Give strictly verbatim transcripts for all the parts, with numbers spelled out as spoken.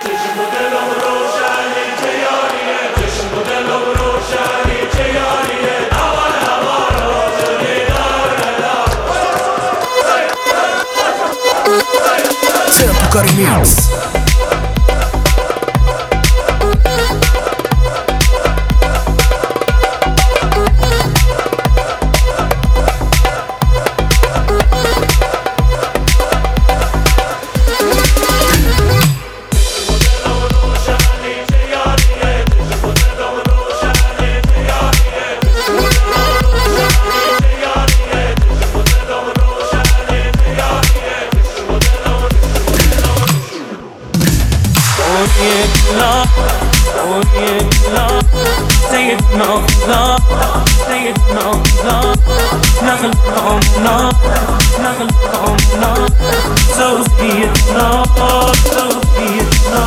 چشم و دلم روشنی چه یاریه، چشم و دلم روشنی چه یاریه، هوا هوا روشنی داره. Tempo Remix. سيدنا الله سيدنا الله نغل قومنا نغل قومنا زوجيتنا زوجيتنا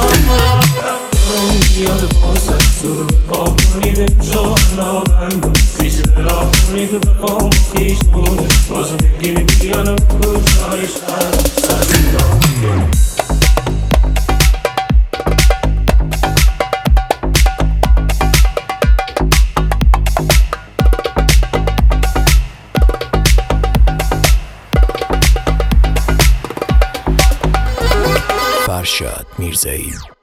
يا البوسة قومني بجوعنا وعندهم فيش بلاقوني بقوم فيش بون وزن بجيني بي أنا بكل عايش فرشاد میرزایی.